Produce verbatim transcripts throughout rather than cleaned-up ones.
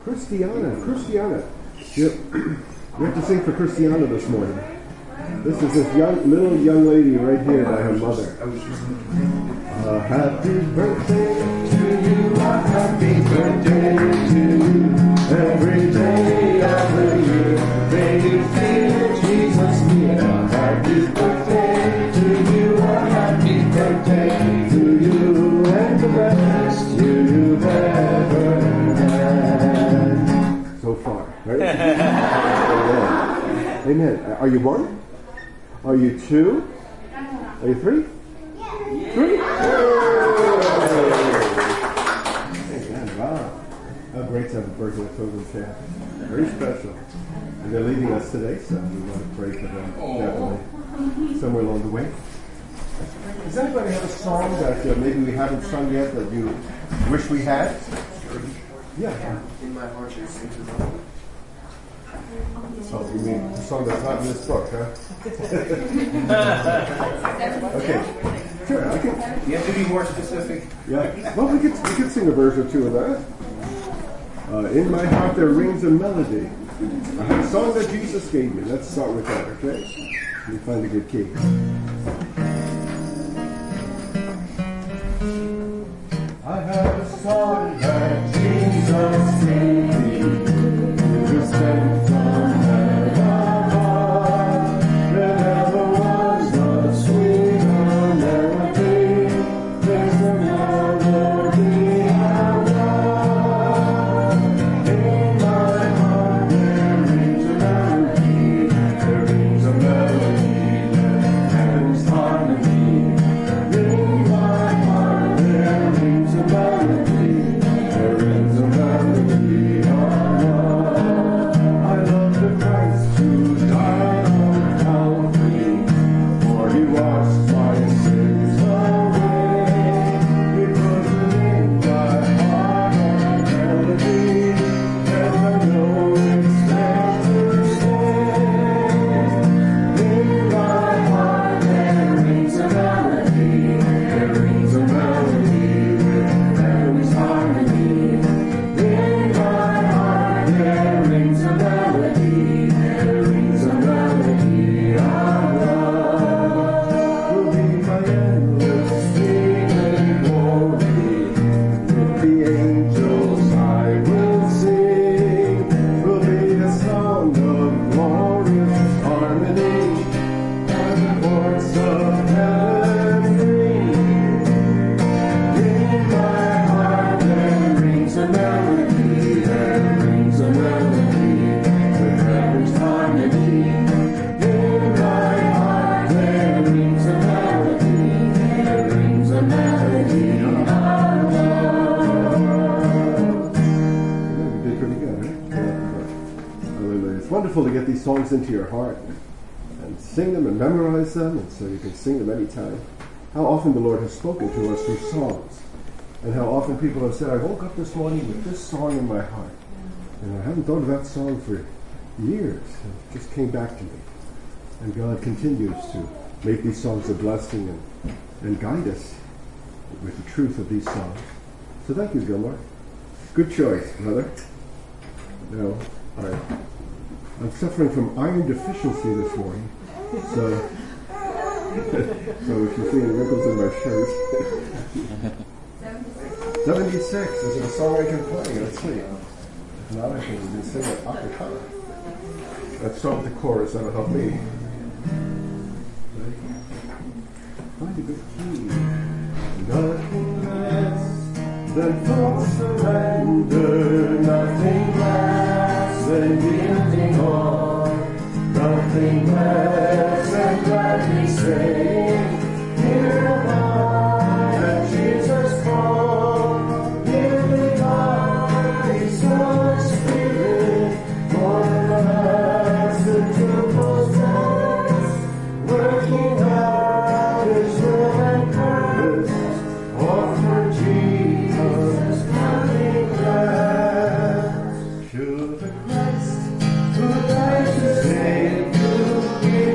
Christiana, Christiana. You, you have to sing for Christiana this morning. This is this young, little young lady right here by her mother. Uh, happy birthday to you, a happy birthday to you. Every day of the year, may you feel Jesus near. A happy birthday to you, a happy birthday to you, and the best you've ever had. So far, right? Amen. Amen. Are you one? Are you two? Are you three? Three? Amen. Wow. How great to have a birthday at Children's Camp. Very special. And they're leaving us today, so we want to pray for them definitely somewhere along the way. Does anybody have a song that uh, maybe we haven't sung yet that you wish we had? Yeah. In my heart is sing to God. Oh, you mean the song that's not in this book, huh? Okay. Sure, I can. You have to be more specific. Yeah. Well, we could, we could sing a verse or two of that. Uh, in my heart there rings a melody. I have a song that Jesus gave me. Let's start with that, okay? Let me find a good key. I have a song that Jesus gave me. Just sent from heaven above. There never was a sweeter melody. There's a melody I love. In my heart there rings a melody. There rings a melody that heaven's harmony. In my heart there rings a melody. There rings a melody of love. I love the Christ who died on Calvary, for he washed my sins away. He put in my heart a melody, and I know it's there to stay. In my heart there rings a melody, there rings a melody with heaven's harmony. In my heart there rings a melody, there rings a melody of love. Will be my endless singing glory. With the angels I will sing. Will be the song of glorious harmony. And the voice of heaven ring. In my heart there rings a melody, there rings a melody with heaven's harmony. In my heart there rings a melody, there rings a melody of love. Yeah, we did pretty good, right? Hallelujah. It's wonderful to get these songs into your heart and sing them and memorize them, and so you can sing them anytime. How often the Lord has spoken to us through songs, and how often people have said, I woke up this morning with this song in my heart, and I haven't thought of that song for years. It just came back to me. And God continues to make these songs a blessing and, and guide us with the truth of these songs. So thank you, Gilmore. Good choice, brother. Now, I, I'm suffering from iron deficiency this morning, so so if you see any wrinkles in my shirt. seventy-six, is it a song I can play? Let's see. If not, I can sing it a cappella. Let's start with the chorus, that'll help me. Find a good key. Nothing less than full surrender, nothing less than yielding all, nothing less than gladly saying, here am I, at Jesus' call, give me God, His Holy Spirit, more than blessed to possess, working out His will and purpose, all for Jesus coming last. Should the Christ who died to save you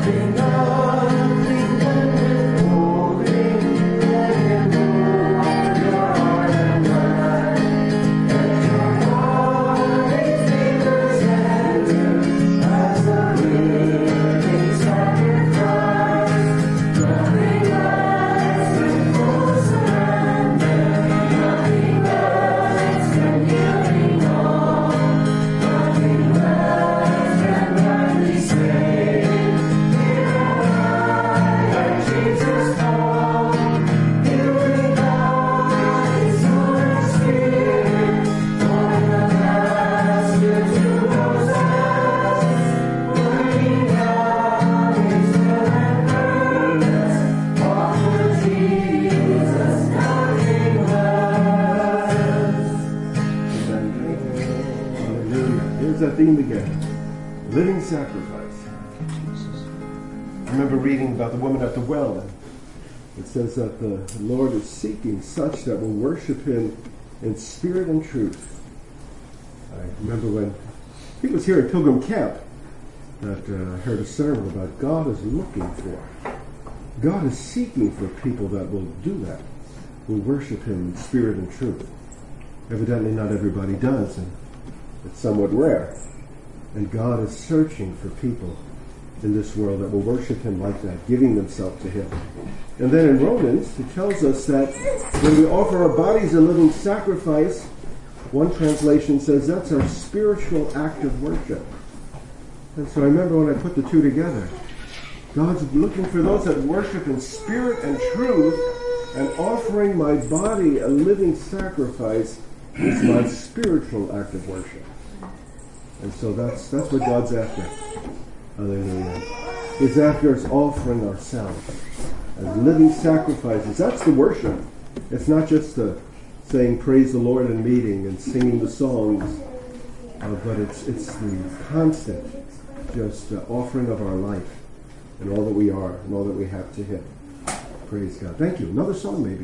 That theme again. Living sacrifice. I remember reading about the woman at the well. And it says that the Lord is seeking such that will worship Him in spirit and truth. I remember when he was here at Pilgrim Camp that uh, I heard a sermon about God is looking for. God is seeking for people that will do that, will worship Him in spirit and truth. Evidently not everybody does, and it's somewhat rare. And God is searching for people in this world that will worship Him like that, giving themselves to Him. And then in Romans, it tells us that when we offer our bodies a living sacrifice, one translation says that's our spiritual act of worship. And so I remember when I put the two together, God's looking for those that worship in spirit and truth, and offering my body a living sacrifice is my spiritual act of worship. And so that's that's what God's after. Hallelujah. He's after us offering ourselves as living sacrifices. That's the worship. It's not just the saying praise the Lord in meeting and singing the songs, uh, but it's it's the constant just uh, offering of our life and all that we are and all that we have to Him. Praise God. Thank you. Another song maybe.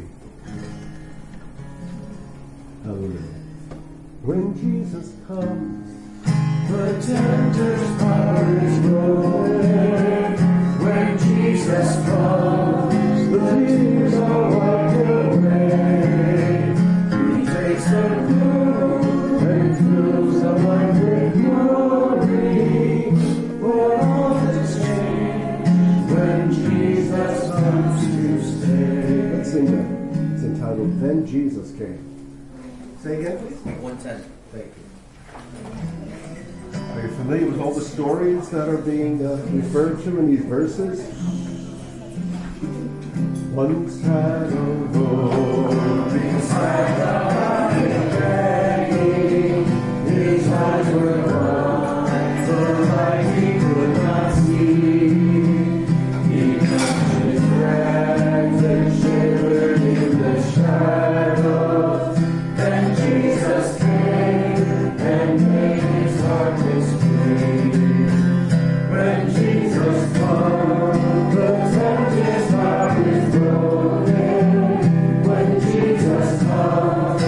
Hallelujah. When Jesus comes, the tempter's power is broken. When Jesus comes, the tears are wiped away. He takes the blue and fills the one with glory. For all is changed when Jesus comes to stay. let's sing that. It's entitled Then Jesus Came. Say again, please. one ten. Thank you. Are you familiar with all the stories that are being uh, referred to in these verses? Once had a Lord beside the begging, his eyes were blind, the light he could not see. He touched his rags and shivered in the shadows. Then Jesus came and made his darkness free. When Jesus comes, the tempter's power is broken. When Jesus comes,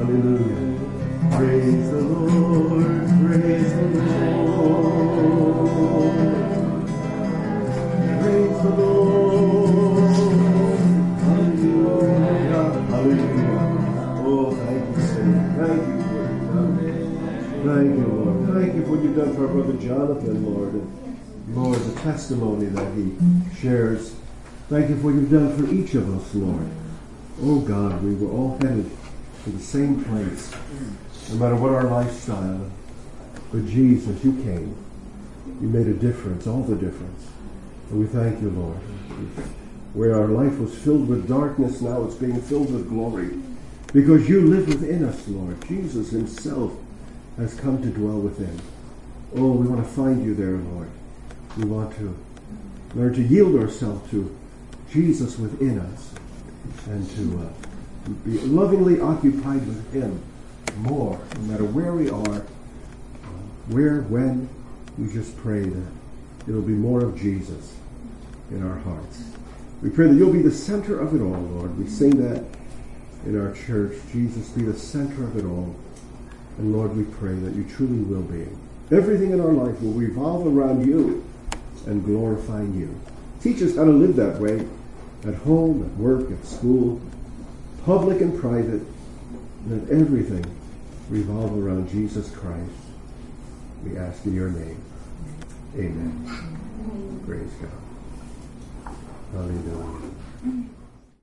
Hallelujah. Praise the Lord. Praise the Lord. Praise the Lord. Hallelujah. Hallelujah. Oh, thank you, Savior. Thank you for what you've done. Thank you, Lord. Thank you for what you've done for our brother Jonathan, Lord. And Lord, the testimony that he shares. Thank you for what you've done for each of us, Lord. Oh God, we were all headed to the same place, no matter what our lifestyle. But Jesus, you came. You made a difference, all the difference. And we thank you, Lord. Where our life was filled with darkness, now it's being filled with glory. Because you live within us, Lord. Jesus himself has come to dwell within. Oh, we want to find you there, Lord. We want to learn to yield ourselves to Jesus within us and to uh, be lovingly occupied with him more, no matter where we are, uh, where, when. We just pray that it'll be more of Jesus in our hearts. We pray that you'll be the center of it all, Lord. We sing that in our church. Jesus, be the center of it all. And Lord, we pray that you truly will be. Everything in our life will revolve around you and glorifying you. Teach us how to live that way at home, at work, at school, public and private. Let everything revolve around Jesus Christ. We ask in your name. Amen. Praise God. Hallelujah.